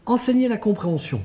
Enseigner la compréhension.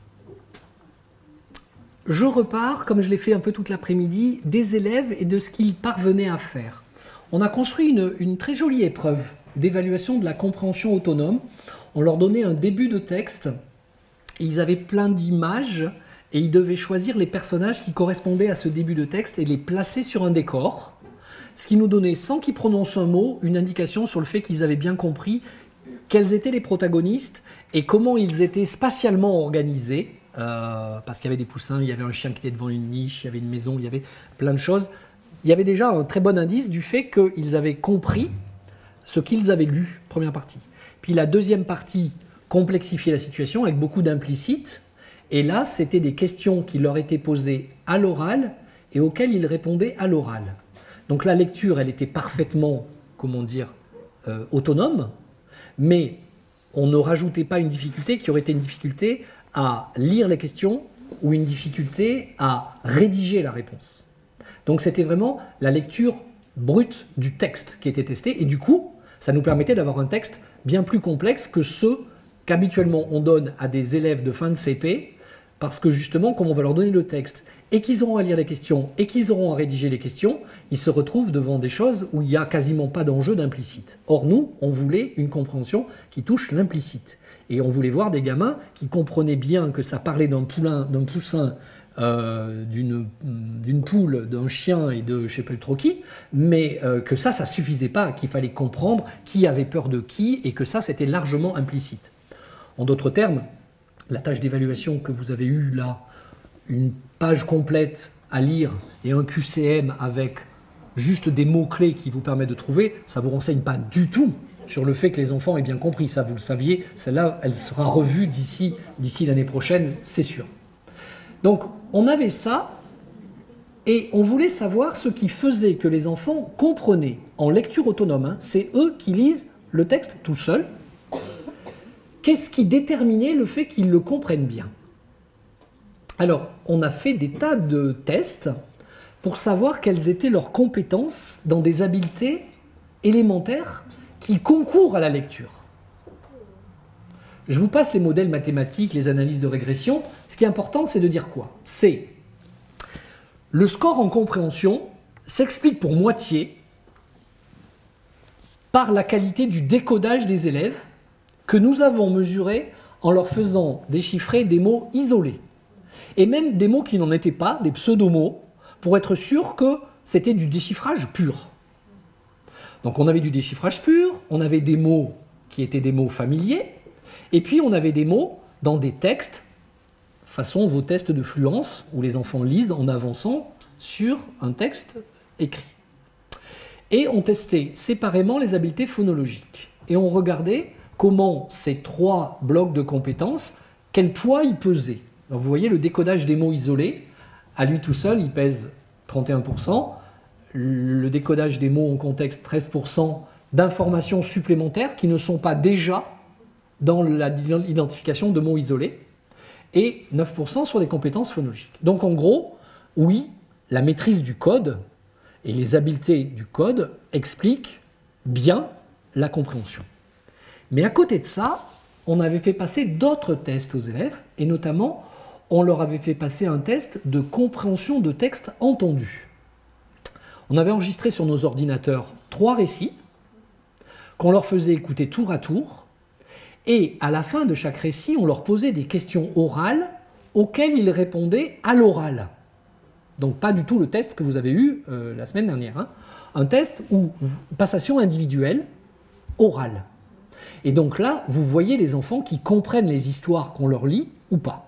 Je repars, comme je l'ai fait un peu toute l'après-midi, des élèves et de ce qu'ils parvenaient à faire. On a construit une très jolie épreuve d'évaluation de la compréhension autonome. On leur donnait un début de texte, et ils avaient plein d'images, et ils devaient choisir les personnages qui correspondaient à ce début de texte et les placer sur un décor, ce qui nous donnait, sans qu'ils prononcent un mot, une indication sur le fait qu'ils avaient bien compris quels étaient les protagonistes et comment ils étaient spatialement organisés, parce qu'il y avait des poussins, il y avait un chien qui était devant une niche, il y avait une maison, il y avait plein de choses. Il y avait déjà un très bon indice du fait qu'ils avaient compris ce qu'ils avaient lu, première partie. Puis la deuxième partie complexifiait la situation avec beaucoup d'implicites, et là, c'était des questions qui leur étaient posées à l'oral et auxquelles ils répondaient à l'oral. Donc la lecture, elle était parfaitement, autonome, mais on ne rajoutait pas une difficulté qui aurait été une difficulté à lire les questions ou une difficulté à rédiger la réponse. Donc c'était vraiment la lecture brute du texte qui était testée, et du coup, ça nous permettait d'avoir un texte bien plus complexe que ceux qu'habituellement on donne à des élèves de fin de CP, parce que justement, comme on va leur donner le texte, et qu'ils auront à lire les questions, et qu'ils auront à rédiger les questions, ils se retrouvent devant des choses où il n'y a quasiment pas d'enjeu d'implicite. Or nous, on voulait une compréhension qui touche l'implicite. Et on voulait voir des gamins qui comprenaient bien que ça parlait d'un poussin, d'une poule, d'un chien et de je ne sais plus trop qui, mais que ça suffisait pas, qu'il fallait comprendre qui avait peur de qui, et que ça, c'était largement implicite. En d'autres termes, la tâche d'évaluation que vous avez eue là, une page complète à lire et un QCM avec juste des mots-clés qui vous permettent de trouver, ça ne vous renseigne pas du tout sur le fait que les enfants aient bien compris. Ça, vous le saviez, celle-là, elle sera revue d'ici l'année prochaine, c'est sûr. Donc, on avait ça, et on voulait savoir ce qui faisait que les enfants comprenaient en lecture autonome, c'est eux qui lisent le texte tout seuls. Qu'est-ce qui déterminait le fait qu'ils le comprennent bien ? Alors, on a fait des tas de tests pour savoir quelles étaient leurs compétences dans des habiletés élémentaires qui concourent à la lecture. Je vous passe les modèles mathématiques, les analyses de régression. Ce qui est important, c'est de dire quoi ? C'est le score en compréhension s'explique pour moitié par la qualité du décodage des élèves que nous avons mesuré en leur faisant déchiffrer des mots isolés. Et même des mots qui n'en étaient pas, des pseudo-mots, pour être sûr que c'était du déchiffrage pur. Donc on avait du déchiffrage pur, on avait des mots qui étaient des mots familiers, et puis on avait des mots dans des textes, façon vos tests de fluence, où les enfants lisent en avançant sur un texte écrit. Et on testait séparément les habiletés phonologiques. Et on regardait comment ces trois blocs de compétences, quel poids ils pesaient. Alors vous voyez le décodage des mots isolés, à lui tout seul, il pèse 31%. Le décodage des mots en contexte, 13% d'informations supplémentaires qui ne sont pas déjà dans l'identification de mots isolés, et 9% sur les compétences phonologiques. Donc en gros, oui, la maîtrise du code et les habiletés du code expliquent bien la compréhension. Mais à côté de ça, on avait fait passer d'autres tests aux élèves, et notamment, on leur avait fait passer un test de compréhension de texte entendu. On avait enregistré sur nos ordinateurs 3 récits qu'on leur faisait écouter tour à tour, et à la fin de chaque récit, on leur posait des questions orales auxquelles ils répondaient à l'oral. Donc pas du tout le test que vous avez eu la semaine dernière. Un test où passation individuelle, orale. Et donc là, vous voyez les enfants qui comprennent les histoires qu'on leur lit ou pas.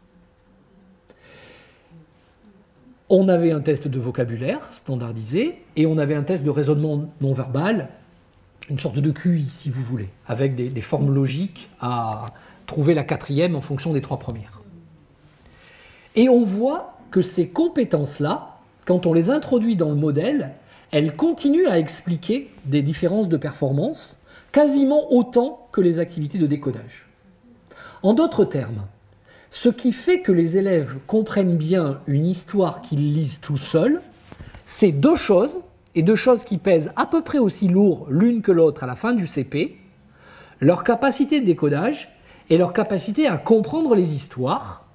On avait un test de vocabulaire standardisé et on avait un test de raisonnement non-verbal, une sorte de QI si vous voulez, avec des formes logiques à trouver la quatrième en fonction des 3 premières. Et on voit que ces compétences-là, quand on les introduit dans le modèle, elles continuent à expliquer des différences de performance quasiment autant que les activités de décodage. En d'autres termes, ce qui fait que les élèves comprennent bien une histoire qu'ils lisent tout seuls, c'est 2 choses, et 2 choses qui pèsent à peu près aussi lourd l'une que l'autre à la fin du CP, leur capacité de décodage et leur capacité à comprendre les histoires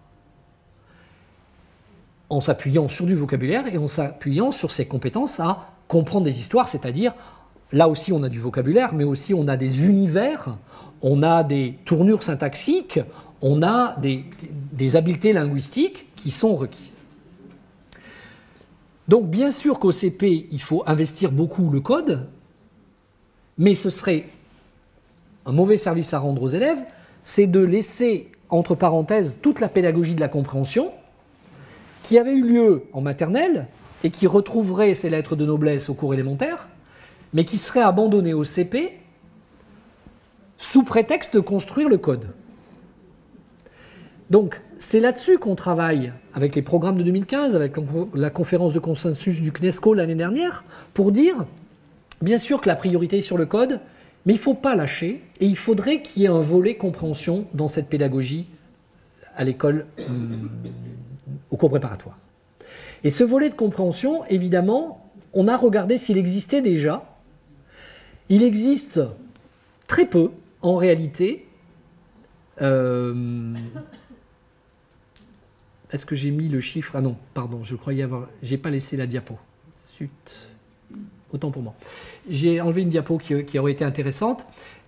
en s'appuyant sur du vocabulaire et en s'appuyant sur ses compétences à comprendre des histoires, c'est-à-dire, là aussi on a du vocabulaire, mais aussi on a des univers, on a des tournures syntaxiques, on a des habiletés linguistiques qui sont requises. Donc bien sûr qu'au CP, il faut investir beaucoup le code, mais ce serait un mauvais service à rendre aux élèves, c'est de laisser, entre parenthèses, toute la pédagogie de la compréhension qui avait eu lieu en maternelle et qui retrouverait ses lettres de noblesse au cours élémentaire, mais qui serait abandonnée au CP sous prétexte de construire le code. Donc, c'est là-dessus qu'on travaille avec les programmes de 2015, avec la conférence de consensus du CNESCO l'année dernière, pour dire, bien sûr que la priorité est sur le code, mais il ne faut pas lâcher, et il faudrait qu'il y ait un volet compréhension dans cette pédagogie à l'école, au cours préparatoire. Et ce volet de compréhension, évidemment, on a regardé s'il existait déjà. Il existe très peu, en réalité. Est-ce que j'ai mis le chiffre? Ah non, pardon, je croyais avoir... J'ai pas laissé la diapo. Zut. Autant pour moi. J'ai enlevé une diapo qui aurait été intéressante.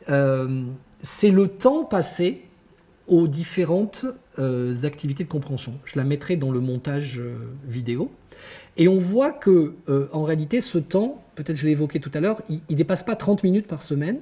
C'est le temps passé aux différentes activités de compréhension. Je la mettrai dans le montage vidéo. Et on voit que, en réalité, ce temps, peut-être je l'ai évoqué tout à l'heure, il ne dépasse pas 30 minutes par semaine,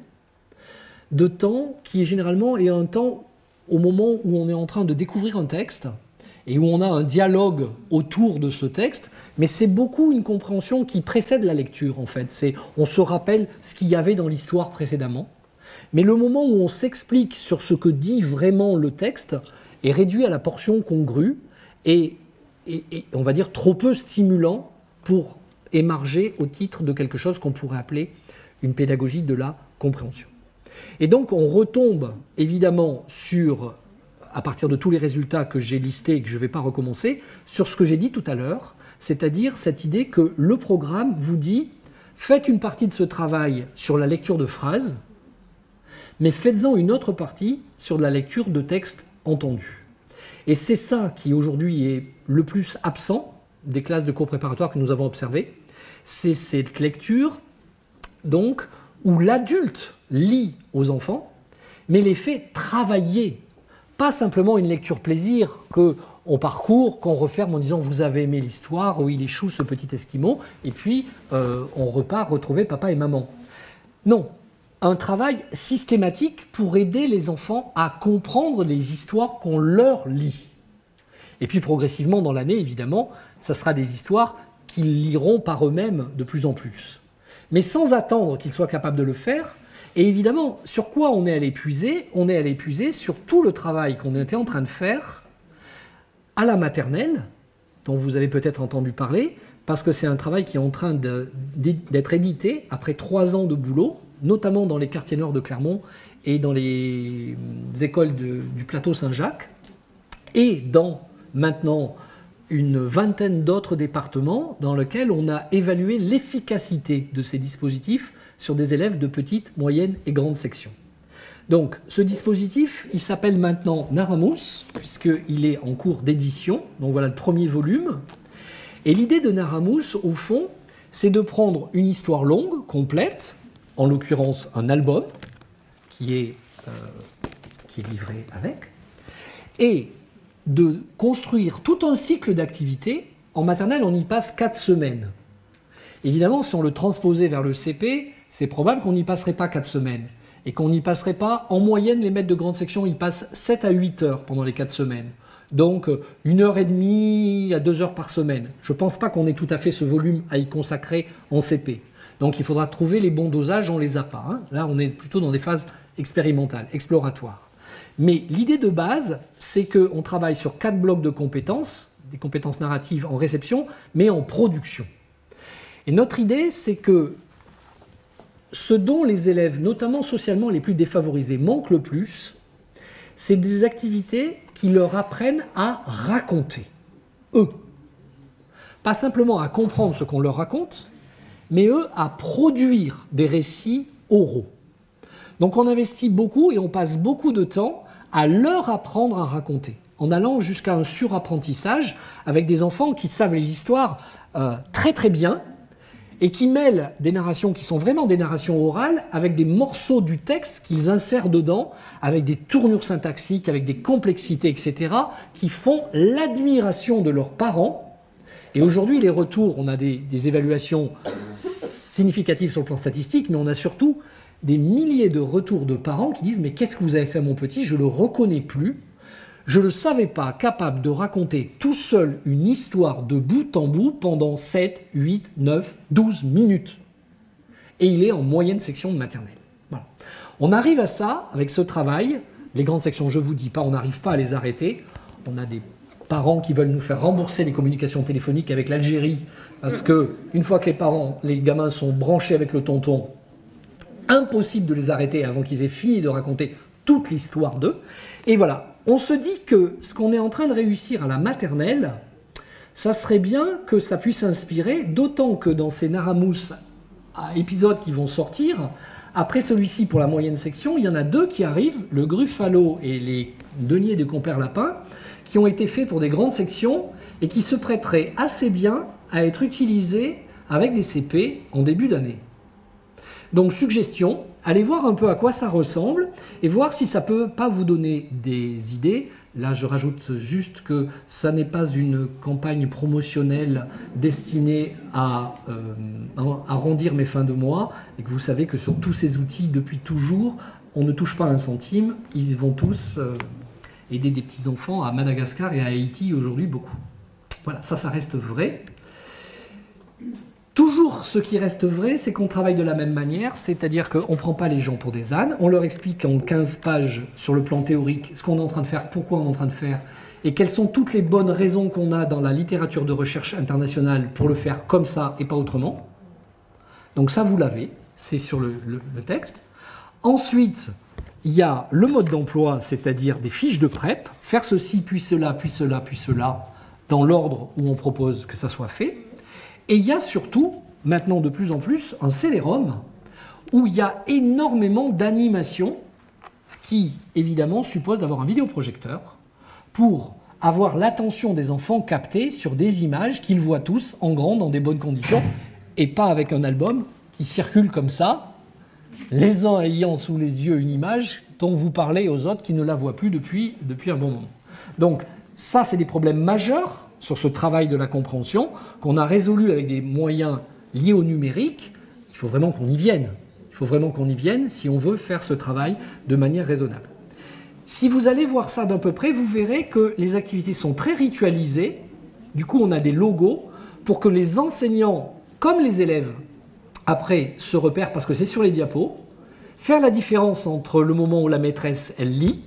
de temps qui généralement est un temps au moment où on est en train de découvrir un texte et où on a un dialogue autour de ce texte, mais c'est beaucoup une compréhension qui précède la lecture, en fait. On se rappelle ce qu'il y avait dans l'histoire précédemment, mais le moment où on s'explique sur ce que dit vraiment le texte est réduit à la portion congrue et on va dire trop peu stimulant pour émarger au titre de quelque chose qu'on pourrait appeler une pédagogie de la compréhension. Et donc on retombe évidemment sur, à partir de tous les résultats que j'ai listés et que je ne vais pas recommencer, sur ce que j'ai dit tout à l'heure, c'est-à-dire cette idée que le programme vous dit « faites une partie de ce travail sur la lecture de phrases, mais faites-en une autre partie sur de la lecture de textes entendus ». Et c'est ça qui aujourd'hui est le plus absent des classes de cours préparatoires que nous avons observées, c'est cette lecture donc où l'adulte lit aux enfants, mais les fait travailler. Pas simplement une lecture plaisir qu'on parcourt, qu'on referme en disant « vous avez aimé l'histoire, il est chou ce petit esquimau » et puis on repart retrouver papa et maman. Non, un travail systématique pour aider les enfants à comprendre les histoires qu'on leur lit. Et puis progressivement dans l'année, évidemment, ça sera des histoires qu'ils liront par eux-mêmes de plus en plus. Mais sans attendre qu'ils soient capables de le faire. Et évidemment, sur quoi on est allé puiser? On est allé puiser sur tout le travail qu'on était en train de faire à la maternelle, dont vous avez peut-être entendu parler, parce que c'est un travail qui est en train d'être édité après 3 ans de boulot, notamment dans les quartiers nord de Clermont et dans les écoles du plateau Saint-Jacques, et dans maintenant une vingtaine d'autres départements dans lesquels on a évalué l'efficacité de ces dispositifs sur des élèves de petites, moyennes et grandes sections. Donc ce dispositif, il s'appelle maintenant Naramous, puisqu'il est en cours d'édition, donc voilà le premier volume. Et l'idée de Naramous, au fond, c'est de prendre une histoire longue, complète, en l'occurrence un album, qui est livré avec, et de construire tout un cycle d'activités. En maternelle, on y passe 4 semaines. Évidemment, si on le transposait vers le CP, c'est probable qu'on n'y passerait pas 4 semaines. Et qu'on n'y passerait pas, en moyenne, les maîtres de grande section, ils passent 7 à 8 heures pendant les 4 semaines. Donc, 1h30 à 2 heures par semaine. Je ne pense pas qu'on ait tout à fait ce volume à y consacrer en CP. Donc, il faudra trouver les bons dosages, on ne les a pas. Hein. Là, on est plutôt dans des phases expérimentales, exploratoires. Mais l'idée de base, c'est qu'on travaille sur 4 blocs de compétences, des compétences narratives en réception, mais en production. Et notre idée, c'est que ce dont les élèves, notamment socialement les plus défavorisés, manquent le plus, c'est des activités qui leur apprennent à raconter, eux. Pas simplement à comprendre ce qu'on leur raconte, mais eux à produire des récits oraux. Donc on investit beaucoup et on passe beaucoup de temps à leur apprendre à raconter, en allant jusqu'à un surapprentissage avec des enfants qui savent les histoires très très bien et qui mêlent des narrations qui sont vraiment des narrations orales avec des morceaux du texte qu'ils insèrent dedans, avec des tournures syntaxiques, avec des complexités, etc., qui font l'admiration de leurs parents. Et aujourd'hui, les retours, on a des évaluations significatives sur le plan statistique, mais on a surtout des milliers de retours de parents qui disent « Mais qu'est-ce que vous avez fait à mon petit? Je ne le reconnais plus. Je ne le savais pas capable de raconter tout seul une histoire de bout en bout pendant 7, 8, 9, 12 minutes. » Et il est en moyenne section de maternelle. Voilà. On arrive à ça avec ce travail. Les grandes sections, je ne vous dis pas, on n'arrive pas à les arrêter. On a des parents qui veulent nous faire rembourser les communications téléphoniques avec l'Algérie parce qu'une fois que les gamins sont branchés avec le tonton, impossible de les arrêter avant qu'ils aient fini de raconter toute l'histoire d'eux. Et voilà, on se dit que ce qu'on est en train de réussir à la maternelle, ça serait bien que ça puisse inspirer, d'autant que dans ces Naramous épisodes qui vont sortir, après celui-ci pour la moyenne section, il y en a 2 qui arrivent, le Gruffalo et les Deniers de Compère-Lapin, qui ont été faits pour des grandes sections et qui se prêteraient assez bien à être utilisés avec des CP en début d'année. Donc, suggestion, allez voir un peu à quoi ça ressemble et voir si ça ne peut pas vous donner des idées. Là, je rajoute juste que ça n'est pas une campagne promotionnelle destinée à arrondir mes fins de mois et que vous savez que sur tous ces outils, depuis toujours, on ne touche pas un centime. Ils vont tous aider des petits-enfants à Madagascar et à Haïti aujourd'hui beaucoup. Voilà, ça reste vrai. Toujours, ce qui reste vrai, c'est qu'on travaille de la même manière, c'est-à-dire qu'on ne prend pas les gens pour des ânes, on leur explique en 15 pages sur le plan théorique ce qu'on est en train de faire, pourquoi on est en train de faire, et quelles sont toutes les bonnes raisons qu'on a dans la littérature de recherche internationale pour le faire comme ça et pas autrement. Donc ça, vous l'avez, c'est sur le texte. Ensuite, il y a le mode d'emploi, c'est-à-dire des fiches de prep, faire ceci, puis cela, puis cela, puis cela, dans l'ordre où on propose que ça soit fait. Et il y a surtout, maintenant de plus en plus, un CD-ROM où il y a énormément d'animations qui, évidemment, supposent d'avoir un vidéoprojecteur pour avoir l'attention des enfants captée sur des images qu'ils voient tous en grand dans des bonnes conditions et pas avec un album qui circule comme ça, les uns ayant sous les yeux une image dont vous parlez aux autres qui ne la voient plus depuis un bon moment. Donc ça, c'est des problèmes majeurs sur ce travail de la compréhension qu'on a résolu avec des moyens liés au numérique. Il faut vraiment qu'on y vienne. Il faut vraiment qu'on y vienne si on veut faire ce travail de manière raisonnable. Si vous allez voir ça d'un peu près, vous verrez que les activités sont très ritualisées. Du coup, on a des logos pour que les enseignants, comme les élèves, après se repèrent, parce que c'est sur les diapos, faire la différence entre le moment où la maîtresse, elle lit,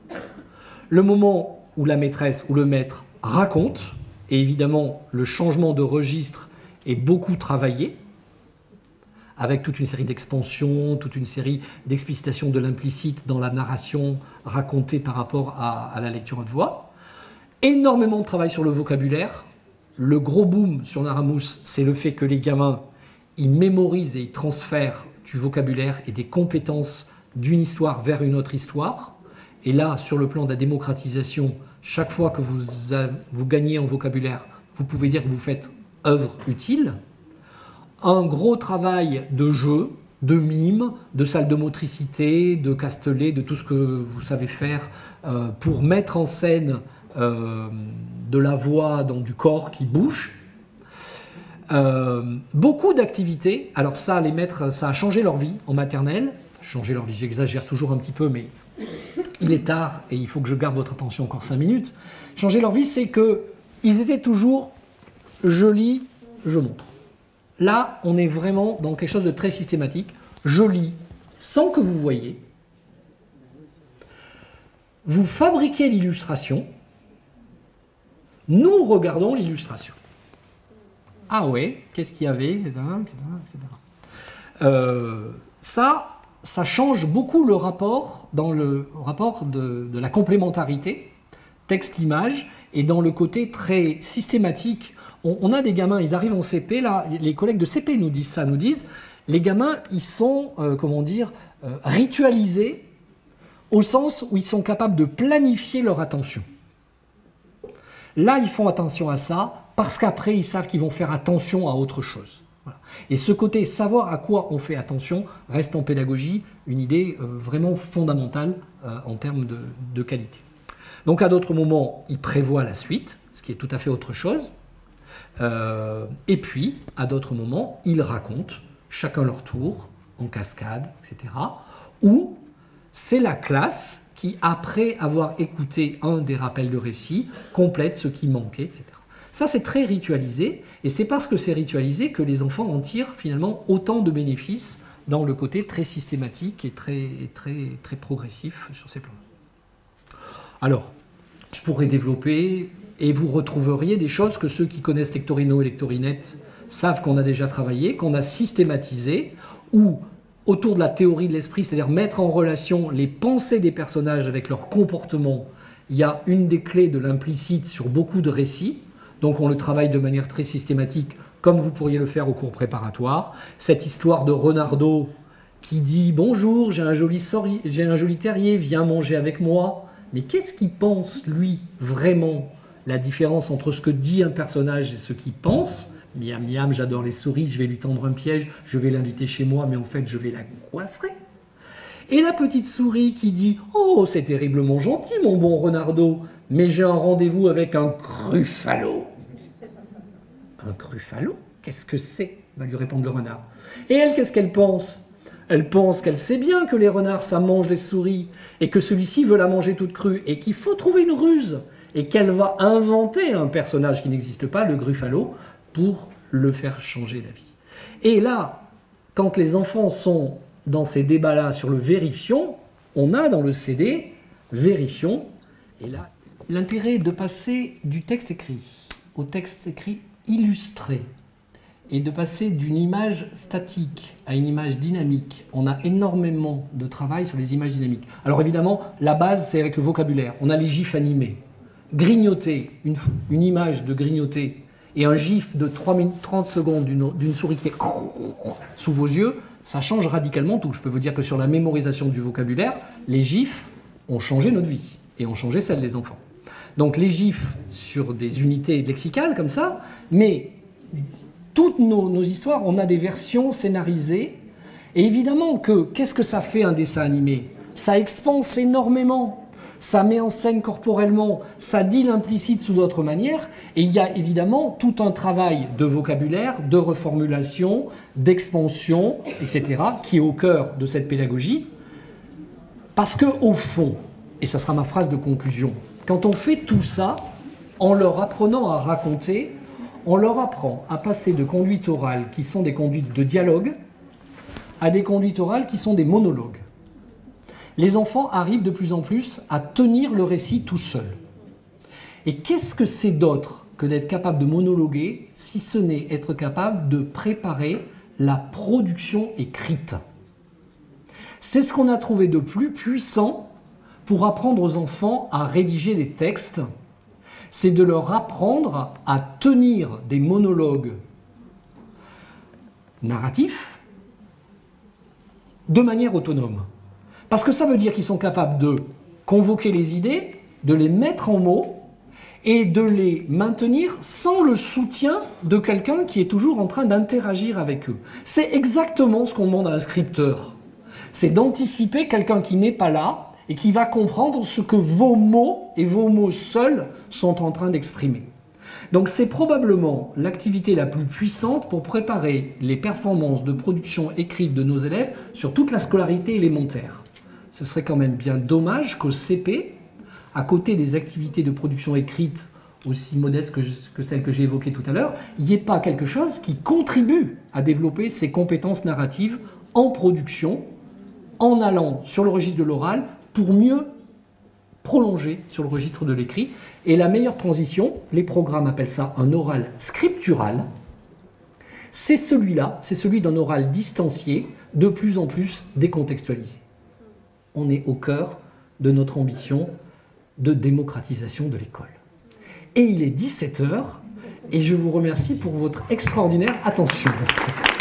le moment où la maîtresse ou le maître raconte, et évidemment, le changement de registre est beaucoup travaillé, avec toute une série d'expansions, toute une série d'explicitations de l'implicite dans la narration racontée par rapport à la lecture haute voix. Énormément de travail sur le vocabulaire. Le gros boom sur Naramous, c'est le fait que les gamins, ils mémorisent et ils transfèrent du vocabulaire et des compétences d'une histoire vers une autre histoire. Et là, sur le plan de la démocratisation, chaque fois que vous gagnez en vocabulaire, vous pouvez dire que vous faites œuvre utile. Un gros travail de jeu, de mime, de salle de motricité, de castelet, de tout ce que vous savez faire pour mettre en scène de la voix dans du corps qui bouge. Beaucoup d'activités. Alors ça, les maîtres, ça a changé leur vie en maternelle. Changé leur vie, j'exagère toujours un petit peu, mais il est tard et il faut que je garde votre attention encore 5 minutes. Changer leur vie, c'est qu'ils étaient toujours « je lis, je montre ». Là, on est vraiment dans quelque chose de très systématique. Je lis sans que vous voyez. Vous fabriquez l'illustration. Nous regardons l'illustration. Ah ouais, qu'est-ce qu'il y avait, etc. Ça change beaucoup le rapport, dans le rapport de la complémentarité, texte-image, et dans le côté très systématique. On a des gamins, ils arrivent en CP, là, les collègues de CP nous disent ça, les gamins, ils sont, ritualisés au sens où ils sont capables de planifier leur attention. Là, ils font attention à ça, parce qu'après, ils savent qu'ils vont faire attention à autre chose. Voilà. Et ce côté savoir à quoi on fait attention reste en pédagogie une idée vraiment fondamentale en termes de qualité. Donc à d'autres moments, ils prévoient la suite, ce qui est tout à fait autre chose. Et puis, à d'autres moments, ils racontent, chacun leur tour, en cascade, etc. Ou c'est la classe qui, après avoir écouté un des rappels de récit, complète ce qui manquait, etc. Ça, c'est très ritualisé, et c'est parce que c'est ritualisé que les enfants en tirent finalement autant de bénéfices dans le côté très systématique et très progressif sur ces plans. Alors, je pourrais développer, et vous retrouveriez des choses que ceux qui connaissent Lectorino et Lectorinette savent qu'on a déjà travaillé, qu'on a systématisé, ou autour de la théorie de l'esprit, c'est-à-dire mettre en relation les pensées des personnages avec leur comportement, il y a une des clés de l'implicite sur beaucoup de récits. Donc on le travaille de manière très systématique, comme vous pourriez le faire au cours préparatoire. Cette histoire de Renardo qui dit « Bonjour, j'ai un joli terrier, viens manger avec moi ». Mais qu'est-ce qu'il pense, lui, vraiment, la différence entre ce que dit un personnage et ce qu'il pense ? Miam, miam, j'adore les souris, je vais lui tendre un piège, je vais l'inviter chez moi, mais en fait, je vais la coiffrer. Et la petite souris qui dit « Oh, c'est terriblement gentil, mon bon Renardo, mais j'ai un rendez-vous avec un Gruffalo. » Un Gruffalo ? Qu'est-ce que c'est ? Va lui répondre le renard. Et elle, qu'est-ce qu'elle pense ? Elle pense qu'elle sait bien que les renards, ça mange les souris, et que celui-ci veut la manger toute crue, et qu'il faut trouver une ruse, et qu'elle va inventer un personnage qui n'existe pas, le Gruffalo, pour le faire changer d'avis. Et là, quand les enfants sont dans ces débats-là sur le vérifions, on a dans le CD vérifions, et là, l'intérêt de passer du texte écrit au texte écrit illustré, et de passer d'une image statique à une image dynamique. On a énormément de travail sur les images dynamiques. Alors évidemment, la base, c'est avec le vocabulaire. On a les gifs animés. Grignoter, une image de grignoter, et un gif de 30 secondes d'une souris qui est sous vos yeux, ça change radicalement tout. Je peux vous dire que sur la mémorisation du vocabulaire, les gifs ont changé notre vie, et ont changé celle des enfants. Donc les gifs sur des unités lexicales comme ça, mais toutes nos histoires, on a des versions scénarisées. Et évidemment qu'est-ce que ça fait un dessin animé ? Ça expanse énormément, ça met en scène corporellement, ça dit l'implicite sous d'autres manières. Et il y a évidemment tout un travail de vocabulaire, de reformulation, d'expansion, etc., qui est au cœur de cette pédagogie. Parce qu'au fond, et ça sera ma phrase de conclusion, quand on fait tout ça, en leur apprenant à raconter, on leur apprend à passer de conduites orales qui sont des conduites de dialogue à des conduites orales qui sont des monologues. Les enfants arrivent de plus en plus à tenir le récit tout seuls. Et qu'est-ce que c'est d'autre que d'être capable de monologuer, si ce n'est être capable de préparer la production écrite ? C'est ce qu'on a trouvé de plus puissant pour apprendre aux enfants à rédiger des textes. C'est de leur apprendre à tenir des monologues narratifs de manière autonome. Parce que ça veut dire qu'ils sont capables de convoquer les idées, de les mettre en mots et de les maintenir sans le soutien de quelqu'un qui est toujours en train d'interagir avec eux. C'est exactement ce qu'on demande à un scripteur. C'est d'anticiper quelqu'un qui n'est pas là et qui va comprendre ce que vos mots et vos mots seuls sont en train d'exprimer. Donc c'est probablement l'activité la plus puissante pour préparer les performances de production écrite de nos élèves sur toute la scolarité élémentaire. Ce serait quand même bien dommage qu'au CP, à côté des activités de production écrite aussi modestes que celles que j'ai évoquées tout à l'heure, il n'y ait pas quelque chose qui contribue à développer ces compétences narratives en production, en allant sur le registre de l'oral pour mieux prolonger sur le registre de l'écrit. Et la meilleure transition, les programmes appellent ça un oral scriptural, c'est celui-là, c'est celui d'un oral distancié, de plus en plus décontextualisé. On est au cœur de notre ambition de démocratisation de l'école. Et il est 17h, et je vous remercie pour votre extraordinaire attention.